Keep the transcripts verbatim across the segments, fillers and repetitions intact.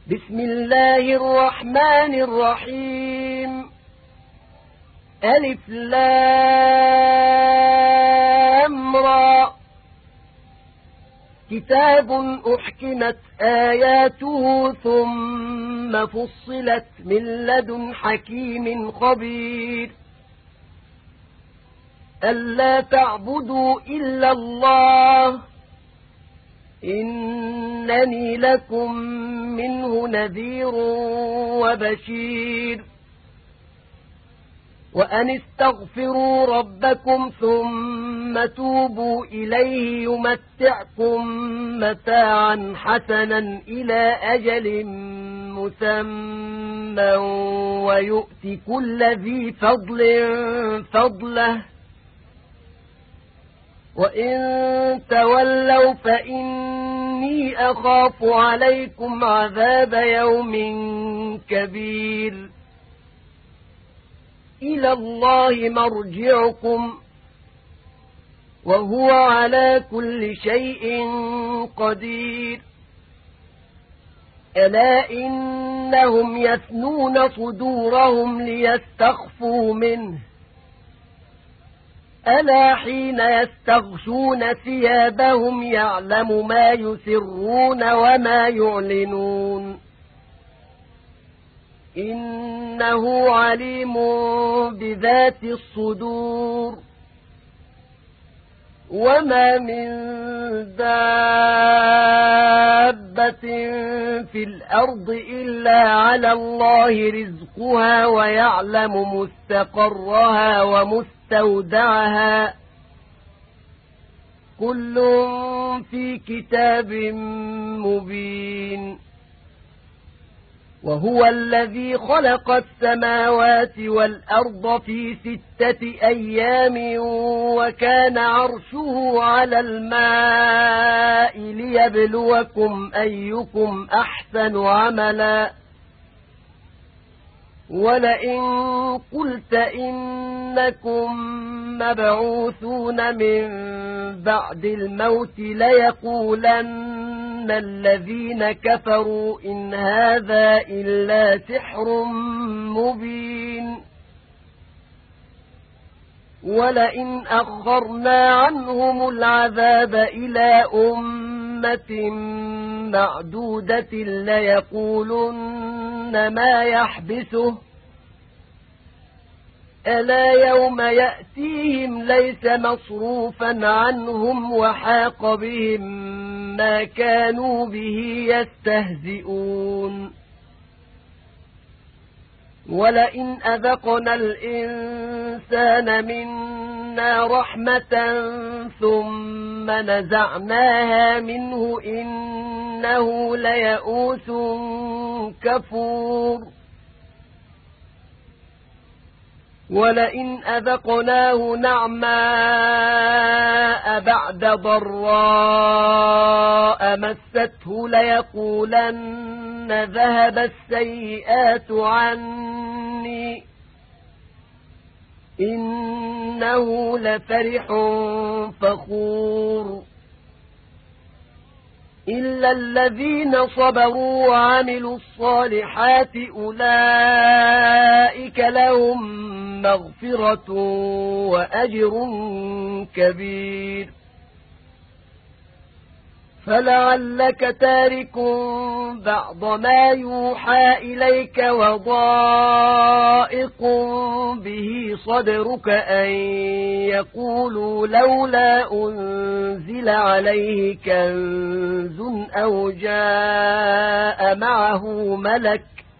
بسم الله الرحمن الرحيم. ألف لام را. كتاب أحكمت آياته ثم فصلت من لدن حكيم خبير. ألا تعبدوا إلا الله إنني لكم منه نذير وبشير. وأن استغفروا ربكم ثم توبوا إليه يمتعكم متاعا حسنا إلى أجل مسمى ويؤتي كل ذي فضل فضله وإن تولوا فإني أخاف عليكم عذاب يوم كبير. إلى الله مرجعكم وهو على كل شيء قدير. ألا إنهم يثنون صدورهم ليستخفوا منه ألا حين يستغشون ثيابهم يعلم ما يسرون وما يعلنون إنه عليم بذات الصدور. وما من دابة في الأرض إلا على الله رزقها ويعلم مستقرها ومستودعها كل في كتاب مبين. وهو الذي خلق السماوات والأرض في ستة أيام وكان عرشه على الماء ليبلوكم أيكم أحسن عملا. ولئن قلت إنكم مبعوثون من بعد الموت ليقولن الذين كفروا إن هذا إلا سحر مبين. ولئن أخرنا عنهم العذاب إلى أمة معدودة ليقولن ما يحبسه ألا يوم يأتيهم ليس مصروفا عنهم وحاق بهم ما كانوا به يستهزئون. ولئن أذقنا الإنسان منا رحمة ثم نزعناها منه إنه ليئوس كفور. ولئن أذقناه نعماء بعد ضراء مسته ليقولن ذهب السيئات عني إنه لفرح فخور. إلا الذين صبروا وعملوا الصالحات أولئك لهم مغفرة وأجر كبير. فلعلك تارك بعض ما يوحى إليك وضائق به صدرك أن يقولوا لولا أنزل عليه كنز أو جاء معه ملك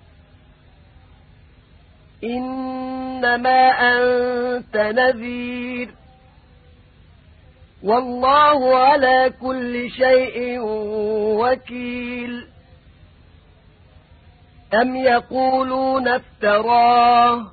إنما أنت نذير والله على كل شيء وكيل. أم يقولون افتراه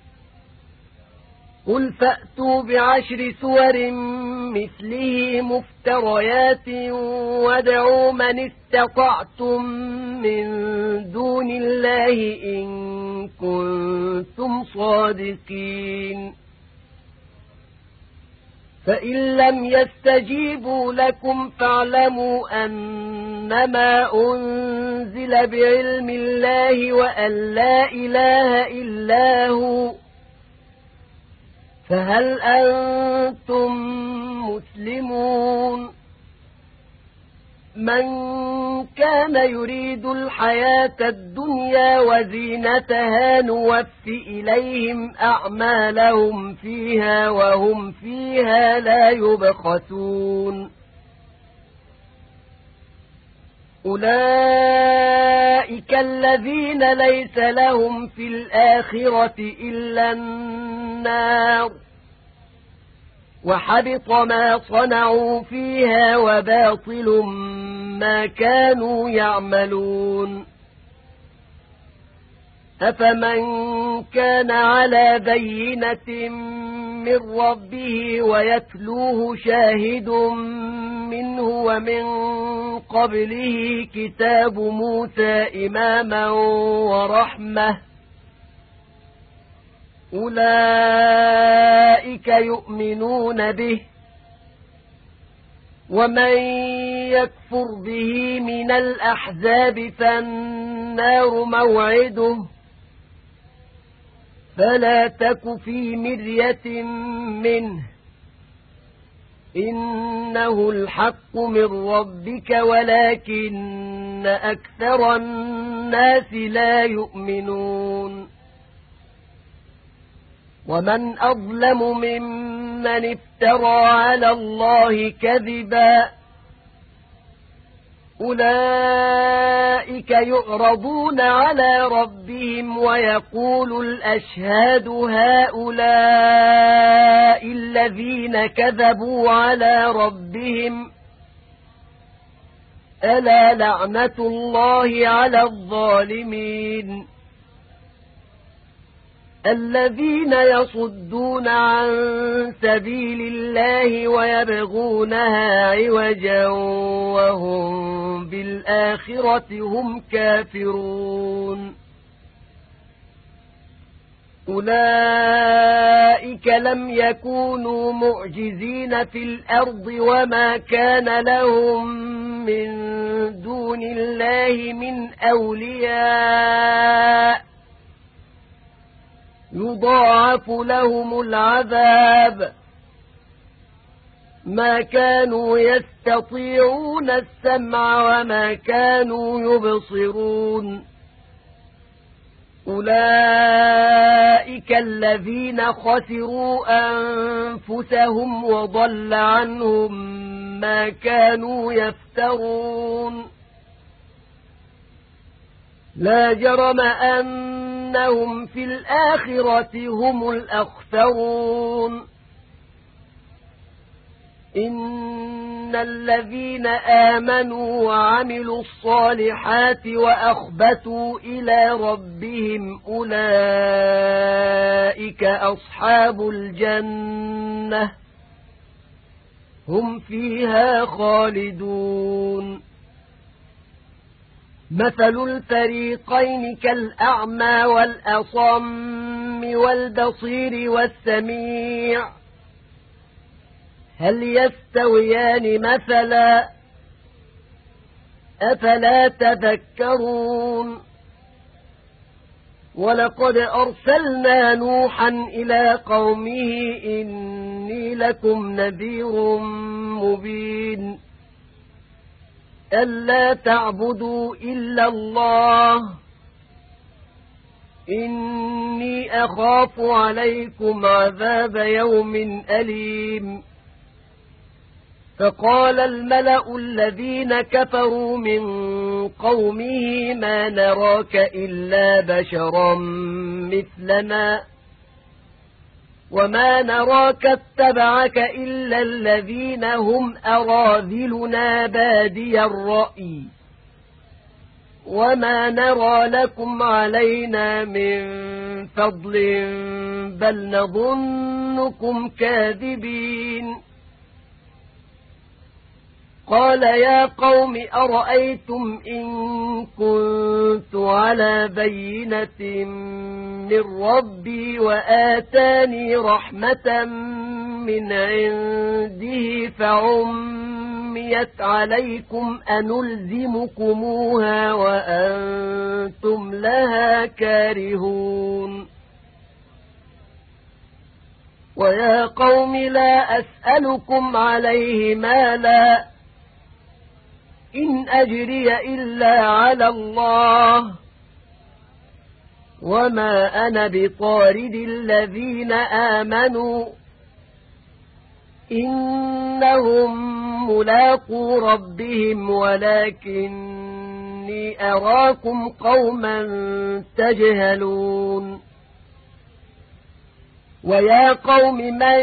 قل فأتوا بعشر سور مثله مفتريات وادعوا من استطعتم من دون الله إن كنتم صادقين. فإن لم يستجيبوا لكم فاعلموا أنما أنزل بعلم الله وأن لا إله إلا هو، فهل أنتم مسلمون؟ من كان يريد الحياة الدنيا وزينتها نوف إليهم أعمالهم فيها وهم فيها لا يبخسون. أولئك الذين ليس لهم في الآخرة إلا النار، وحبط ما صنعوا فيها وباطل ما كانوا يعملون. أفمن كان على بينة من ربه ويتلوه شاهد منه ومن قبله كتاب موسى إماما ورحمة، أولئك يؤمنون به، ومن يكفر به من الأحزاب فالنار موعده، فلا تك في مرية منه، إنه الحق من ربك ولكن أكثر الناس لا يؤمنون. ومن أظلم ممن افترى على الله كذبا، أولئك يعرضون على ربهم ويقول الأشهاد هؤلاء الذين كذبوا على ربهم، ألا لعنة الله على الظالمين. الذين يصدون عن سبيل الله ويبغونها عوجا وهم بالآخرة هم كافرون، أولئك لم يكونوا معجزين في الأرض وما كان لهم من دون الله من أولياء، يضاعف لهم العذاب، ما كانوا يستطيعون السمع وما كانوا يبصرون. أولئك الذين خسروا أنفسهم وضل عنهم ما كانوا يفترون. لا جرم أنهم في الآخرة هم الأخسرون. إن الذين آمنوا وعملوا الصالحات وأخبتوا إلى ربهم أولئك أصحاب الجنة هم فيها خالدون. مثل الفريقين كالأعمى والأصم والبصير والسميع، هل يستويان مثلا؟ أفلا تذكرون؟ ولقد أرسلنا نوحا إلى قومه إني لكم نذير مبين، ألا تعبدوا إلا الله، إني أخاف عليكم عذاب يوم أليم. فقال الملأ الذين كفروا من قومه ما نراك إلا بشرا مثلنا وما نراك اتبعك إلا الذين هم أراذلنا بادي الرأي وما نرى لكم علينا من فضل بل نظنكم كاذبين. قال يا قوم أرأيتم إن كنت على بينة من ربي وآتاني رحمة من عنده فعميت عليكم أنلزمكموها وأنتم لها كارهون ويا قوم لا أسألكم عليه مالا إن أجري إلا على الله وما أنا بطارد الذين آمنوا إنهم ملاقو ربهم ولكني أراكم قوما تجهلون ويا قوم من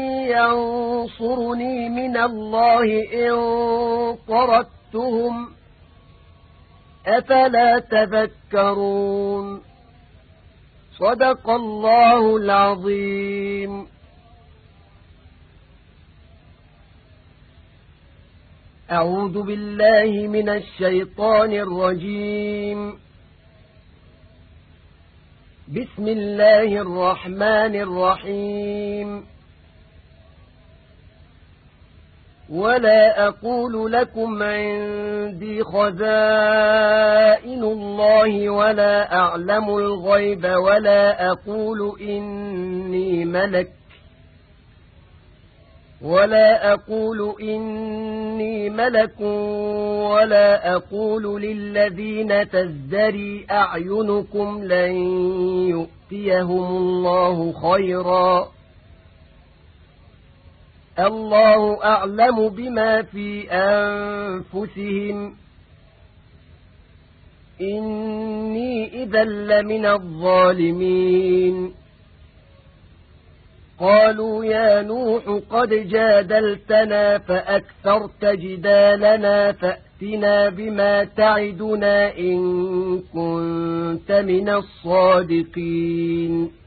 ينصرني من الله إن طردتهم أفلا تذكرون صدق الله العظيم. أعوذ بالله من الشيطان الرجيم. بسم الله الرحمن الرحيم. ولا أقول لكم عندي خزائن الله ولا أعلم الغيب ولا أقول إني ملك ولا أقول إني ملك ولا أقول للذين تزدري أعينكم لن يؤتيهم الله خيرا الله أعلم بما في أنفسهم إني إذا لمن الظالمين قالوا يا نوح قد جادلتنا فأكثرت جدالنا فأتنا بما تعدنا إن كنت من الصادقين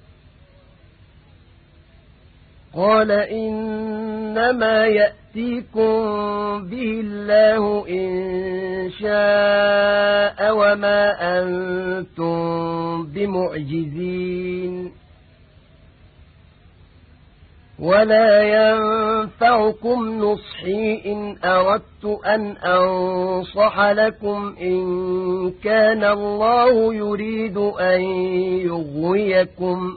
قال إنما يأتيكم به الله إن شاء وما أنتم بمعجزين ولا ينفعكم نصحي إن أردت أن أنصح لكم إن كان الله يريد أن يغويكم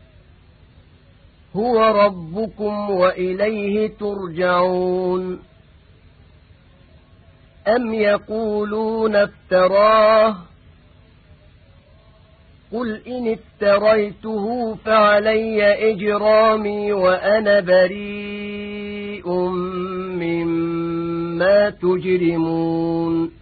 هو ربكم وإليه ترجعون أم يقولون افتراه قل إن افتريته فعلي إجرامي وأنا بريء مما تجرمون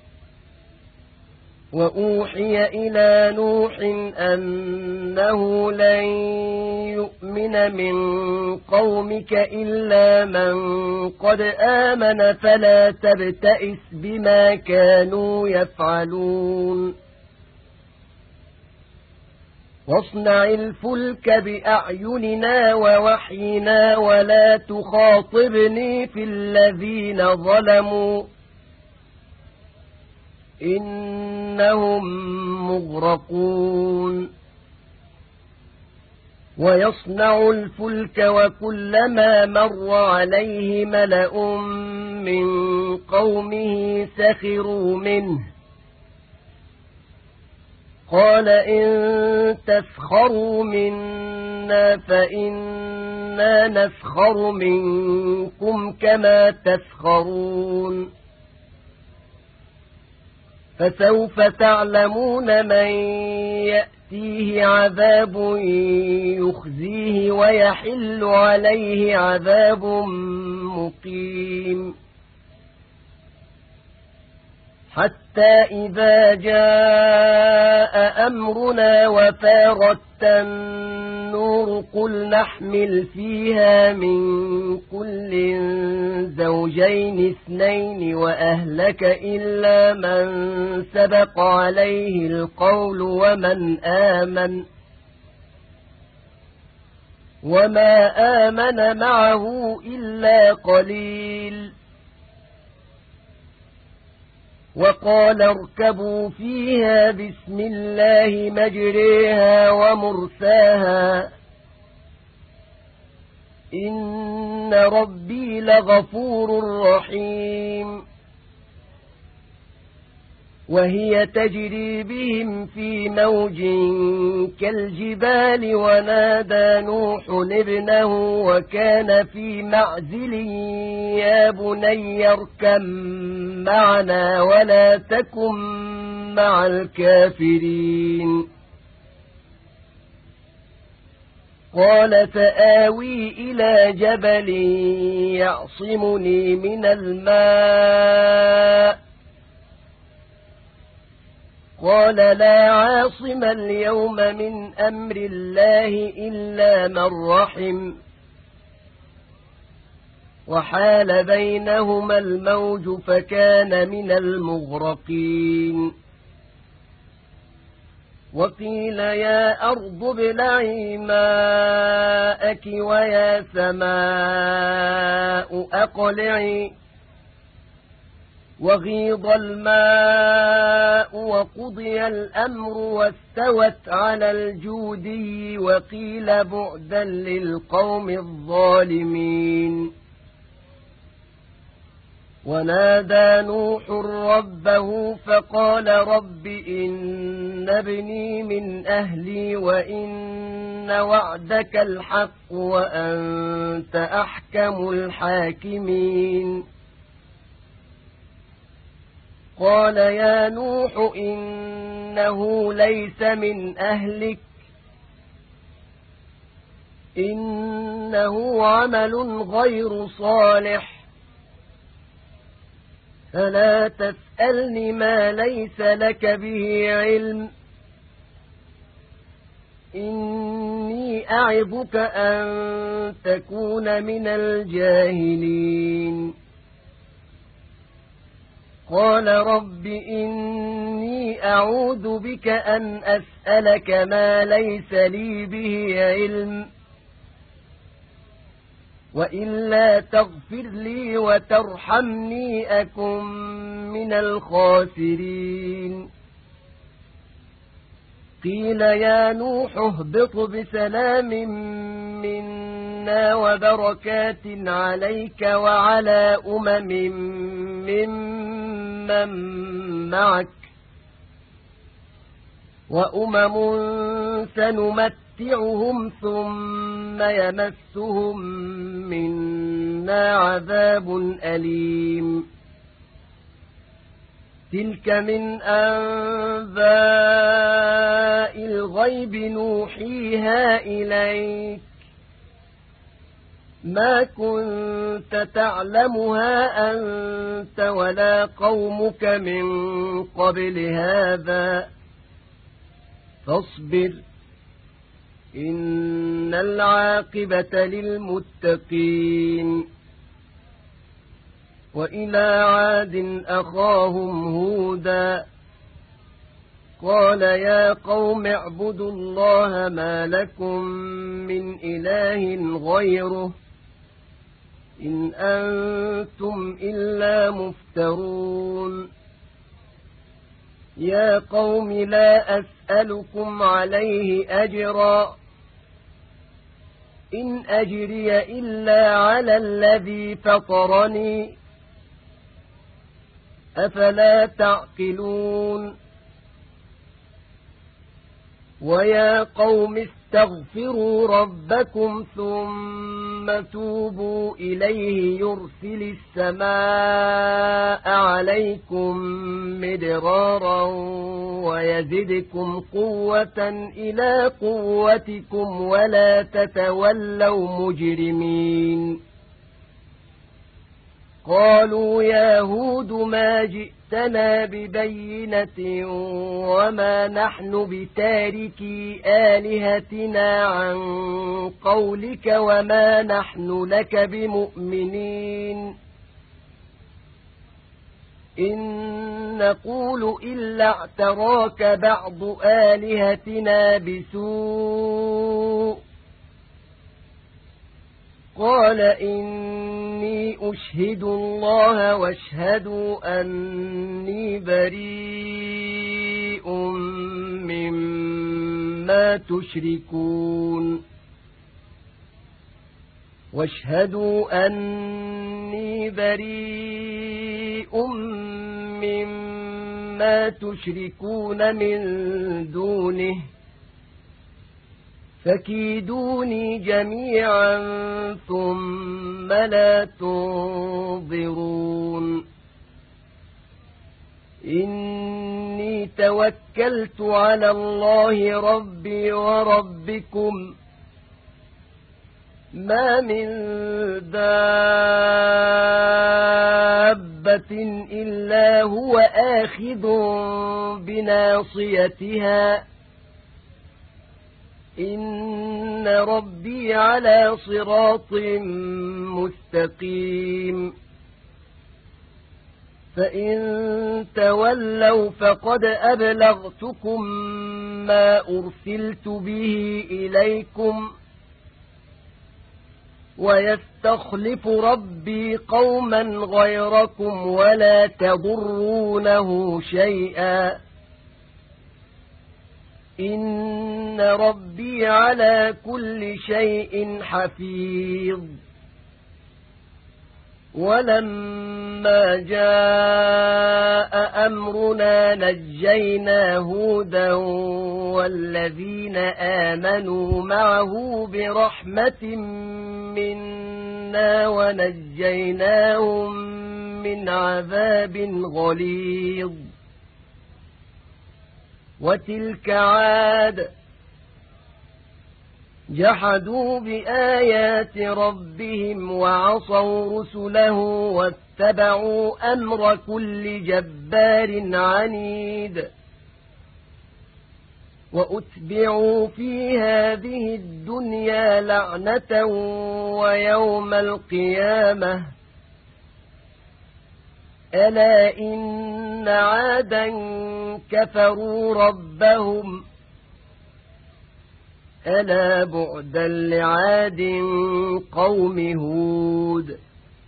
وأوحي إلى نوح أنه لن يؤمن من قومك إلا من قد آمن فلا تبتئس بما كانوا يفعلون واصنع الفلك بأعيننا ووحينا ولا تخاطبني في الذين ظلموا إنهم مغرقون ويصنع الفلك وكلما مر عليه ملأ من قومه سخروا منه قال إن تسخروا منا فإنا نسخر منكم كما تسخرون فسوف تعلمون من يأتيه عذاب يخزيه ويحل عليه عذاب مقيم حتى إذا جاء أمرنا وفارت النور قل نحمل فيها من كل زوجين اثنين وأهلك إلا من سبق عليه القول ومن آمن وما آمن معه إلا قليل وقال اركبوا فيها بسم الله مجريها ومرساها إن ربي لغفور رحيم وهي تجري بهم في موج كالجبال ونادى نوح ابنه وكان في معزل يا بني اركب معنا ولا تكن مع الكافرين قال سآوي إلى جبل يعصمني من الماء قال لا عاصم اليوم من أمر الله إلا من رحم وحال بينهما الموج فكان من المغرقين وقيل يا أرض ابلعي ماءك ويا سماء أقلعي وغيض الماء وقضي الأمر واستوت على الجودي وقيل بعدا للقوم الظالمين ونادى نوح ربه فقال رب إن ابني من أهلي وإن وعدك الحق وأنت أحكم الحاكمين قال يا نوح إنه ليس من أهلك إنه عمل غير صالح فلا تسألني ما ليس لك به علم إني أعظك أن تكون من الجاهلين قال رب إني أعوذ بك أن أسألك ما ليس لي به علم وإلا تغفر لي وترحمني أكن من الخاسرين قيل يا نوح اهبط بسلام منا وبركات عليك وعلى أمم ممن معك وأمم سنمتعهم ثم يمسهم منا عذاب أليم تلك من أنباء الغيب نوحيها إليك ما كنت تعلمها أنت ولا قومك من قبل هذا فاصبر إن العاقبة للمتقين وإلى عاد أخاهم هودا قال يا قوم اعبدوا الله ما لكم من إله غيره إن أنتم إلا مفترون يا قوم لا أسألكم عليه أجرا إن أجري إلا على الذي فطرني أفلا تعقلون ويا قوم استغفروا ربكم ثم توبوا إليه يرسل السماء عليكم مدرارا ويزدكم قوة إلى قوتكم ولا تتولوا مجرمين قالوا يا هود ما جئتنا ببينة وما نحن بتاركي آلهتنا عن قولك وما نحن لك بمؤمنين إن نقول إلا اعتراك بعض آلهتنا بسوء قال إني أشهد الله واشهدوا أني بريء مما تشركون واشهدوا أني بريء مما تشركون من دونه فكيدوني جميعا ثم لا تنظرون إني توكلت على الله ربي وربكم ما من دابة إلا هو آخذ بناصيتها إن ربي على صراط مستقيم فإن تولوا فقد أبلغتكم ما أرسلت به إليكم ويستخلف ربي قوما غيركم ولا تضرونه شيئا إن ربي على كل شيء حفيظ ولما جاء أمرنا نجينا هودا والذين آمنوا معه برحمة منا ونجيناهم من عذاب غليظ وتلك عاد جحدوا بآيات ربهم وعصوا رسله واتبعوا أمر كل جبار عنيد وأتبعوا في هذه الدنيا لعنة ويوم القيامة ألا إن عادا كفروا ربهم ألا بعدا لعاد قوم هود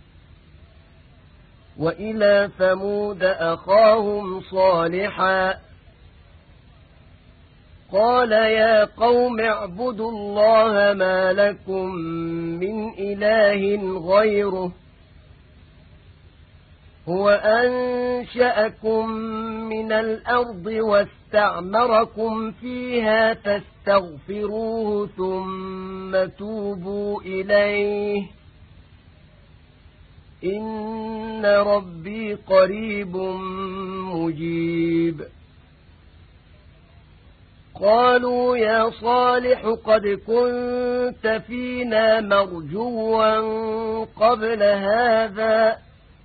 وإلى ثمود أخاهم صالحا قال يا قوم اعبدوا الله ما لكم من إله غيره هو أنشأكم من الأرض واستعمركم فيها فاستغفروه ثم توبوا إليه إن ربي قريب مجيب قالوا يا صالح قد كنت فينا مرجوا قبل هذا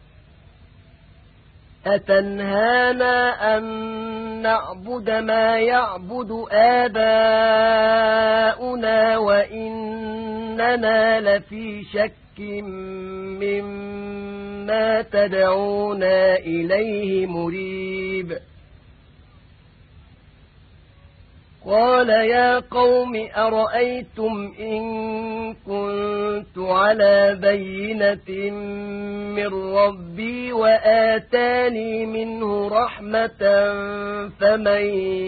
أتنهانا أن نعبد ما يعبد آباؤنا وإننا لفي شك مما تدعونا إليه مريب قال يا قوم أرأيتم إن كنت على بينة من ربي وآتاني منه رحمة فمن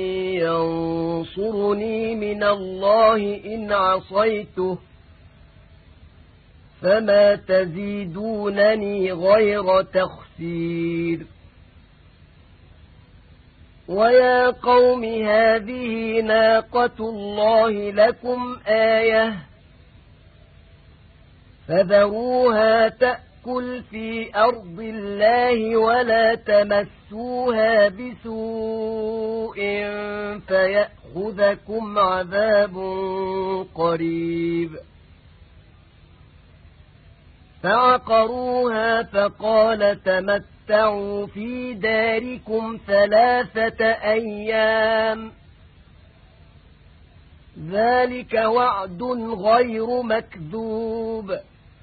ينصرني من الله إن عصيته فما تزيدونني غير تخسير ويا قوم هذه ناقة الله لكم آية فذروها تأكل في أرض الله ولا تمسوها بسوء فيأخذكم عذاب قريب فعقروها فقال تمتعوا في داركم ثلاثة أيام ذلك وعد غير مكذوب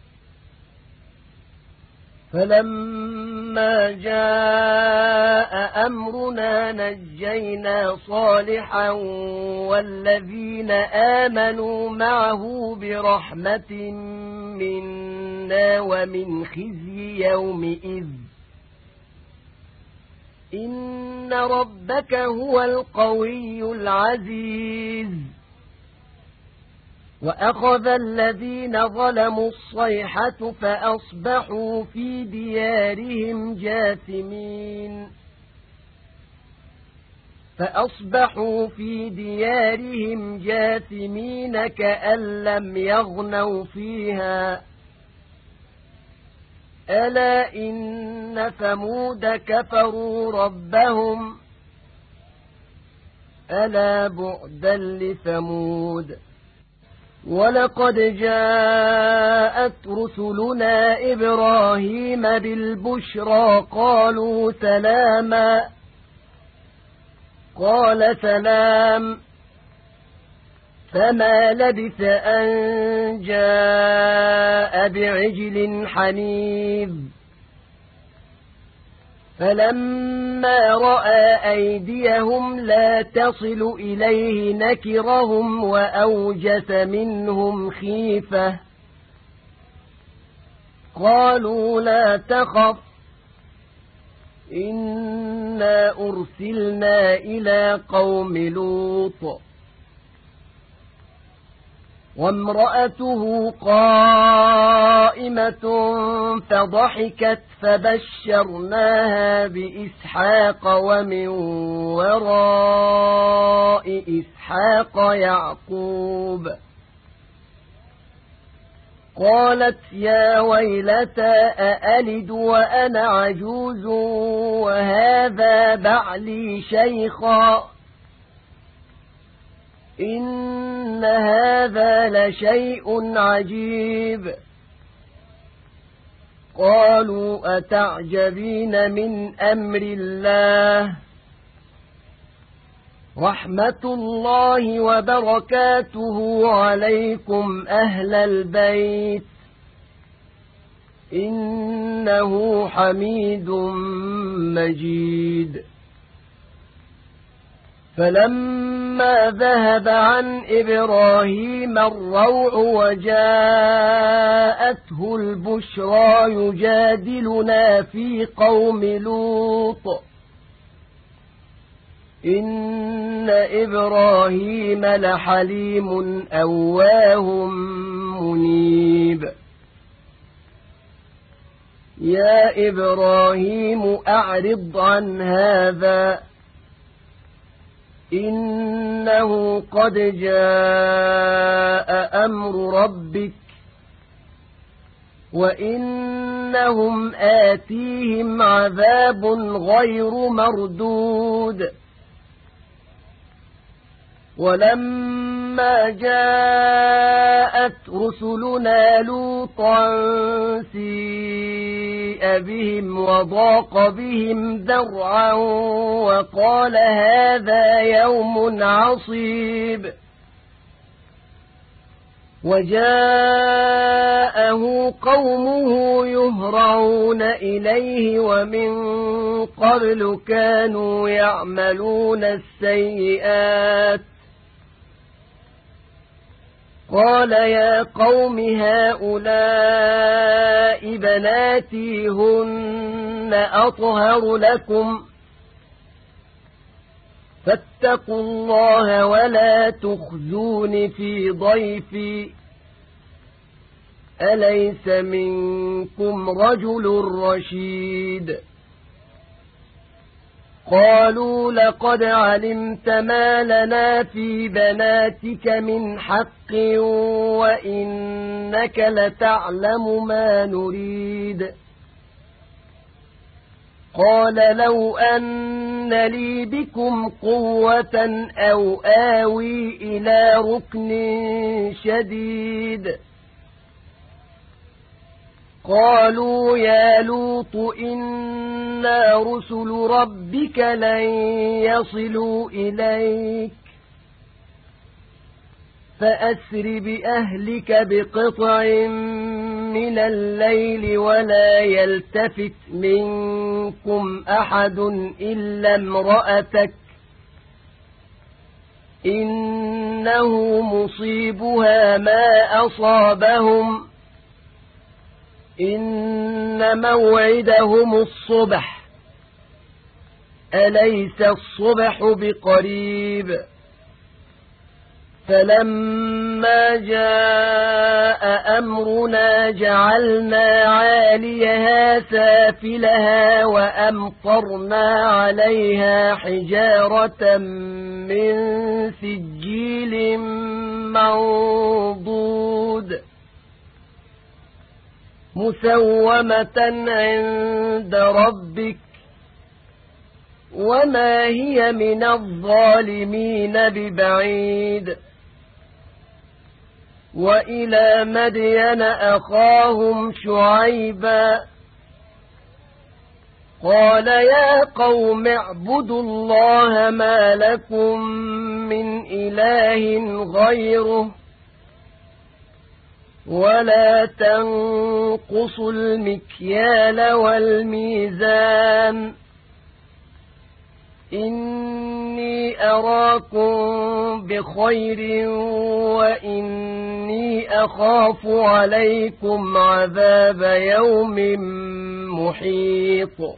فلما جاء أمرنا نجينا صالحا والذين آمنوا معه برحمة منا ومن خزي يومئذ إن ربك هو القوي العزيز وأخذ الذين ظلموا الصيحة فأصبحوا في ديارهم جاثمين فأصبحوا في ديارهم جاثمين كأن لم يغنوا فيها ألا إن ثمود كفروا ربهم ألا بعدا لثمود ولقد جاءت رسلنا إبراهيم بالبشرى قالوا سلاما قال سلام فما لبث أن جاء بعجل حنيذ فلما رأى أيديهم لا تصل إليه نكرهم وأوجس منهم خيفة قالوا لا تخف إنا أرسلنا إلى قوم لوط وامرأته قائمة فضحكت فبشرناها بإسحاق ومن وراء إسحاق يعقوب قالت يا ويلتى أألد وأنا عجوز وهذا بعلي شيخا إن هذا لشيء عجيب قالوا أتعجبين من أمر الله رحمة الله وبركاته عليكم أهل البيت إنه حميد مجيد فلما ذهب عن إبراهيم الروع وجاءته البشرى يجادلنا في قوم لوط إن إبراهيم لحليم أواه منيب يا إبراهيم أعرض عن هذا إنه قد جاء أمر ربك وإنهم آتيهم عذاب غير مردود ولما جاءت رسلنا لوطا سيء بهم وضاق بهم ذرعا وقال هذا يوم عصيب وجاءه قومه يهرعون إليه ومن قبل كانوا يعملون السيئات قال يا قوم هؤلاء بناتي هن أطهر لكم فاتقوا الله ولا تخزون في ضيفي أليس منكم رجل رشيد قالوا لقد علمت ما لنا في بناتك من حق وإنك لتعلم ما نريد قال لو أن لي بكم قوة أو آوي إلى ركن شديد قالوا يا لوط إنا رسل ربك لن يصلوا إليك فأسر بأهلك بقطع من الليل ولا يلتفت منكم أحد إلا امرأتك إنه مصيبها ما أصابهم إن موعدهم الصبح أليس الصبح بقريب فلما جاء أمرنا جعلنا عاليها سافلها وأمطرنا عليها حجارة من سجيل منضود مسومة عند ربك وما هي من الظالمين ببعيد. وإلى مدين أخاهم شعيبا قال يا قوم اعبدوا الله ما لكم من إله غيره ولا تنقصوا المكيال والميزان إني أراكم بخير وإني أخاف عليكم عذاب يوم محيط.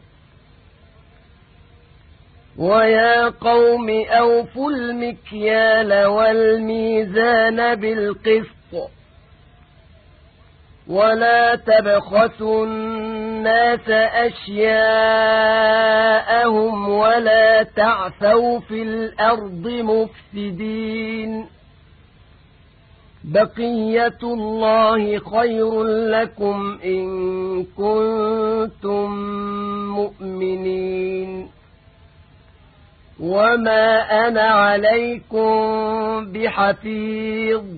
ويا قوم أوفوا المكيال والميزان بالقسط ولا تبخسوا الناس أشياءهم ولا تعثوا في الأرض مفسدين بقية الله خير لكم إن كنتم مؤمنين وما أنا عليكم بحفيظ.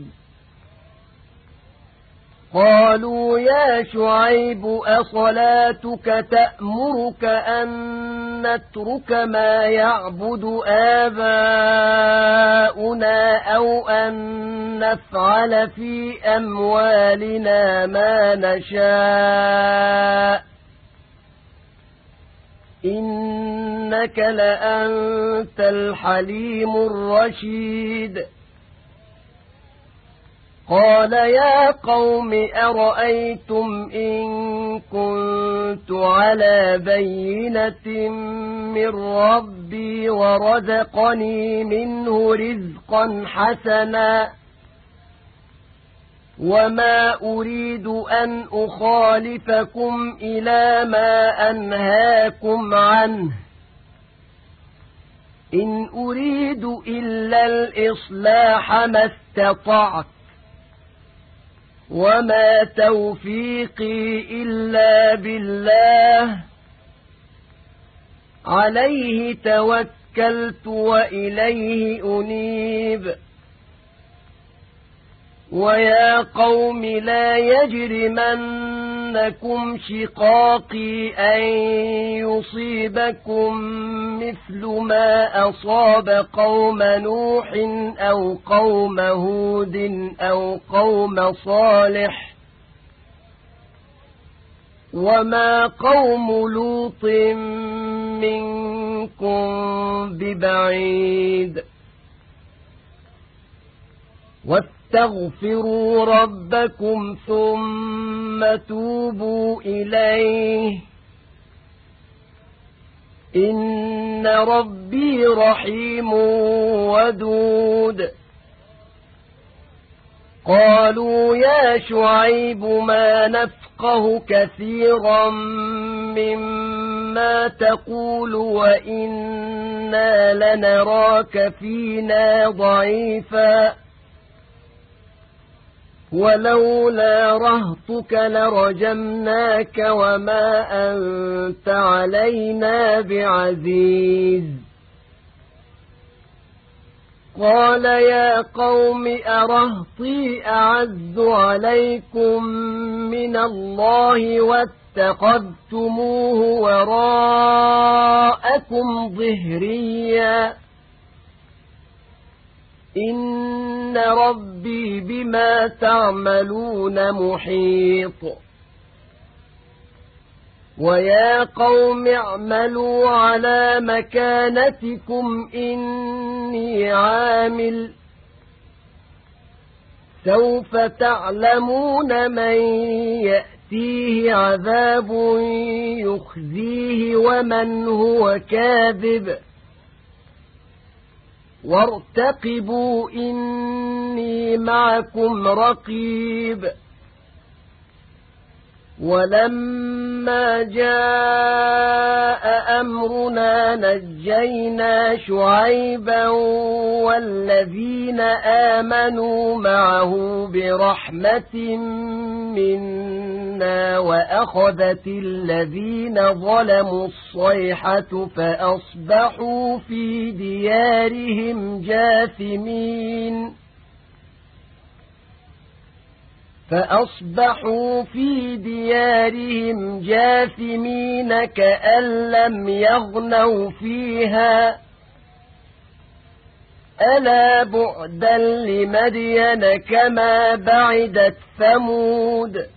قالوا يا شعيب أصلاتك تأمرك أن نترك ما يعبد آباؤنا أو أن نفعل في أموالنا ما نشاء إنك لأنت الحليم الرشيد. قال يا قوم أرأيتم إن كنت على بينة من ربي ورزقني منه رزقا حسنا وما أريد أن أخالفكم إلى ما أنهاكم عنه إن أريد إلا الإصلاح ما استطعت وما توفيقي إلا بالله عليه توكلت وإليه أنيب. ويا قوم لا يجرمنكم شقاقي أن يصيبكم مثل ما أصاب قوم نوح أو قوم هود أو قوم صالح وما قوم لوط منكم ببعيد. واستغفروا ربكم ثم توبوا إليه إن ربي رحيم ودود. قالوا يا شعيب ما نفقه كثيرا مما تقول وإنا لنراك فينا ضعيفا ولولا رهطك لرجمناك وما أنت علينا بعزيز. قال يا قوم أرهطي أعز عليكم من الله واتخذتموه وراءكم ظهريا إن ربي بما تعملون محيط. ويا قوم اعملوا على مكانتكم إني عامل سوف تعلمون من يأتيه عذاب يخزيه ومن هو كاذب وارتقبوا إني معكم رقيب ولما جاء أمرنا نجينا شعيبا والذين آمنوا معه برحمة منا وأخذت الذين ظلموا الصيحة فأصبحوا في ديارهم جاثمين فأصبحوا في ديارهم جاثمين كأن لم يغنوا فيها ألا بعدا لمدين كما بعدت ثمود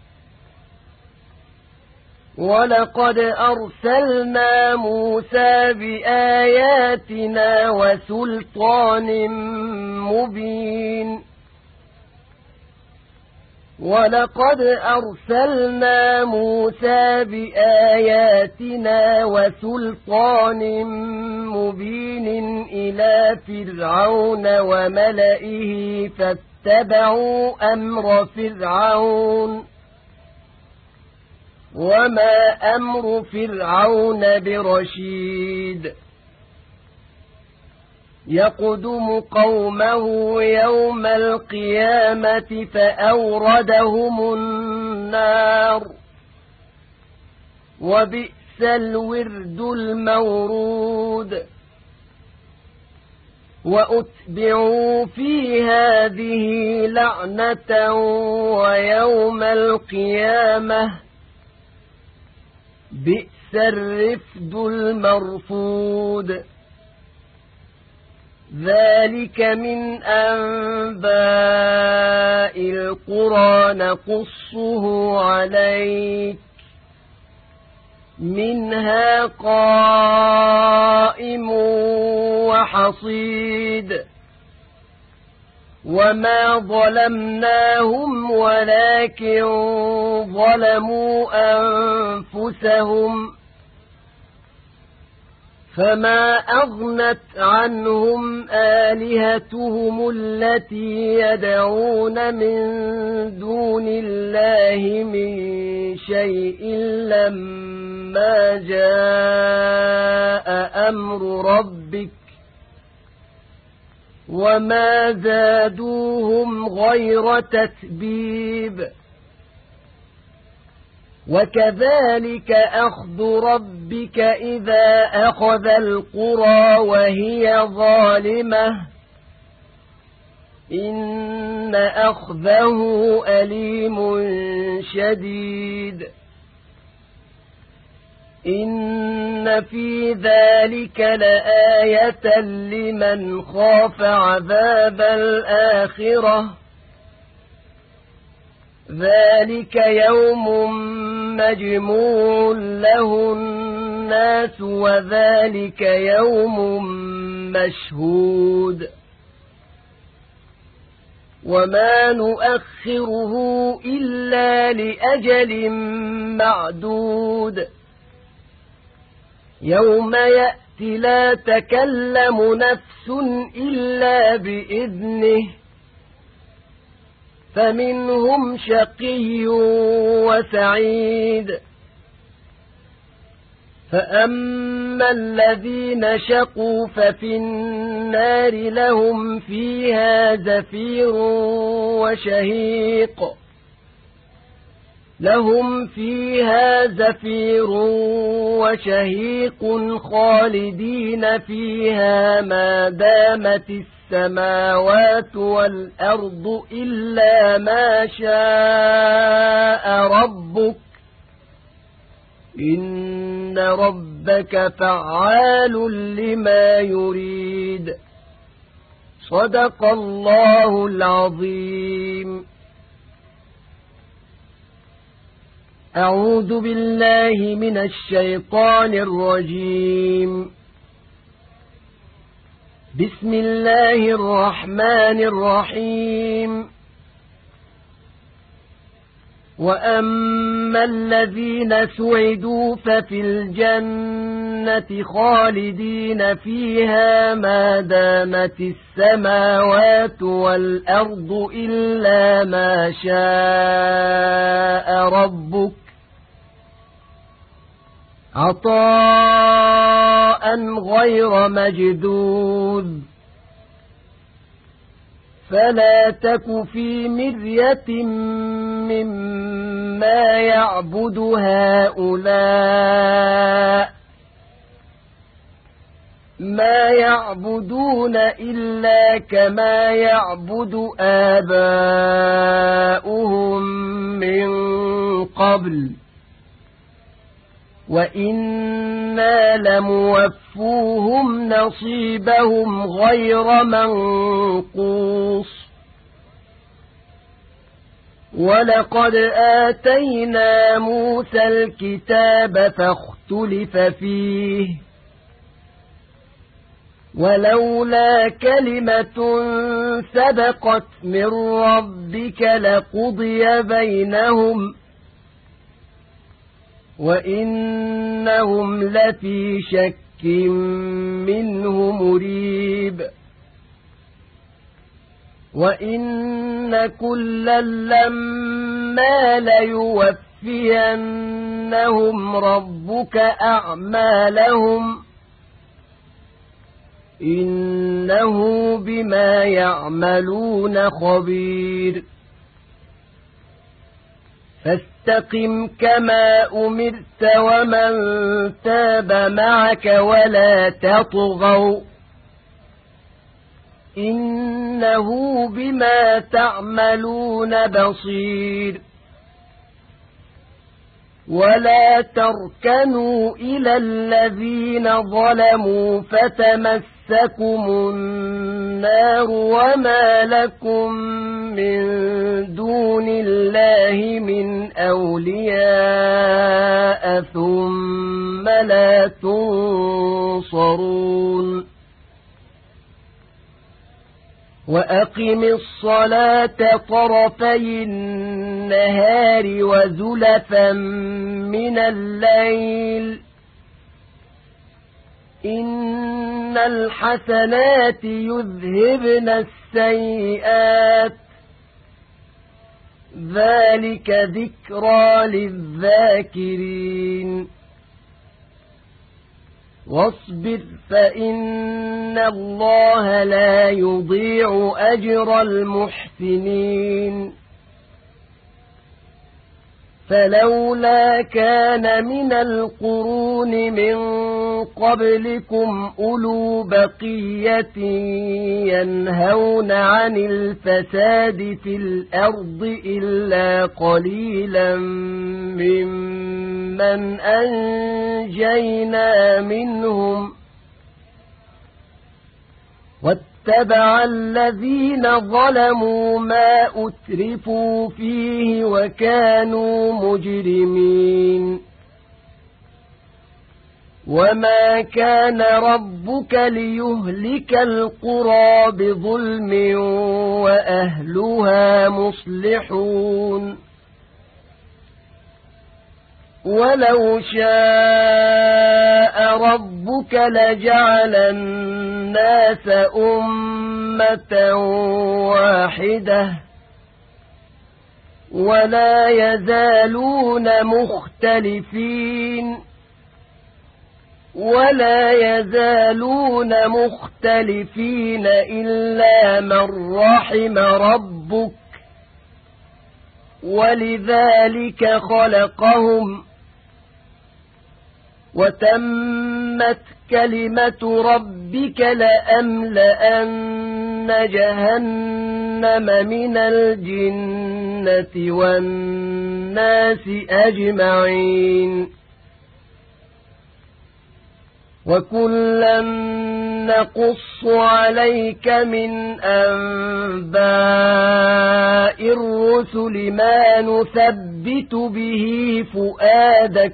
ولقد أرسلنا موسى بآياتنا وسلطان مبين ولقد أرسلنا موسى بآياتنا وسلطان مبين إلى فرعون وملئه فاتبعوا أمر فرعون وما أمر فرعون برشيد يقدم قومه يوم القيامة فأوردهم النار وبئس الورد المورود وأتبعوا في هذه لعنة ويوم القيامة بئس الرفد المرفود ذلك من أنباء القرى نقصه عليك منها قائم وحصيد وما ظلمناهم ولكن ظلموا أنفسهم فما أغنت عنهم آلهتهم التي يدعون من دون الله من شيء لما جاء أمر ربك وما زادوهم غير تتبيب وكذلك أخذ ربك إذا أخذ القرى وهي ظالمة إن أخذه أليم شديد إن في ذلك لآية لمن خاف عذاب الآخرة ذلك يوم مجموع له الناس وذلك يوم مشهود وما نؤخره إلا لأجل معدود يوم يأتي لا تكلم نفس إلا بإذنه فمنهم شقي وسعيد فأما الذين شقوا ففي النار لهم فيها زفير وشهيق لهم فيها زفير وشهيق خالدين فيها ما دامت السماوات والأرض إلا ما شاء ربك إن ربك فعال لما يريد صدق الله العظيم. أعوذ بالله من الشيطان الرجيم. بسم الله الرحمن الرحيم. وأما الذين سعدوا ففي الجنة الجنة خالدين فيها ما دامت السماوات والأرض إلا ما شاء ربك عطاء غير مجدود فلا تك في مرية مما يعبد هؤلاء ما يعبدون إلا كما يعبد آباؤهم من قبل وإنا لموفوهم نصيبهم غير منقوص ولقد آتينا موسى الكتاب فاختلف فيه ولولا كلمة سبقت من ربك لقضي بينهم وإنهم لفي شك منه مريب وإن كلا لما ليوفينهم ربك أعمالهم إنه بما يعملون خبير فاستقم كما أمرت ومن تاب معك ولا تطغوا إنه بما تعملون بصير ولا تركنوا إلى الذين ظلموا فتمسكم النار وما لكم من دون الله من أولياء ثم لا تنصرون وأقم الصلاة طرفي النهار وزلفا من الليل إن الحسنات يذهبن السيئات ذلك ذكرى للذاكرين واصبر فإن الله لا يضيع أجر المحسنين فلولا كان من القرون من قبلكم أولو بقية ينهون عن الفساد في الأرض إلا قليلا ممن أنجينا منهم واتبع الذين ظلموا ما أترفوا فيه وكانوا مجرمين وما كان ربك ليهلك القرى بظلم وأهلها مصلحون ولو شاء ربك لجعل الناس أمة واحدة ولا يزالون مختلفين ولا يزالون مختلفين إلا من رحم ربك ولذلك خلقهم وتمت كلمة ربك لأملأن جهنم من الجنة والناس أجمعين وكلا نقص عليك من أنباء الرسل ما نثبت به فؤادك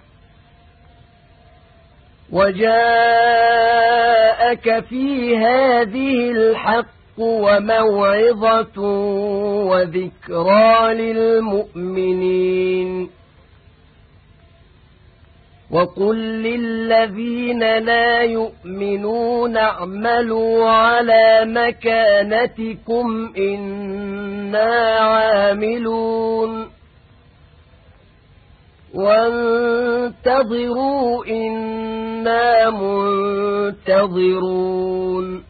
وجاءك في هذه الحق وموعظة وذكرى للمؤمنين وقل للذين لا يؤمنون اعملوا على مكانتكم إنا عاملون وانتظروا إنا منتظرون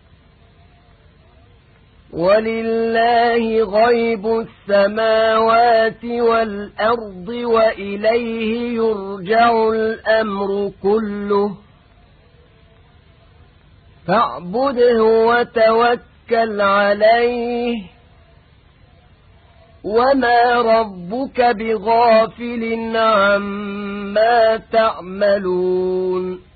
ولله غيب السماوات والأرض وإليه يرجع الأمر كله فاعبده وتوكل عليه وما ربك بغافل عما تعملون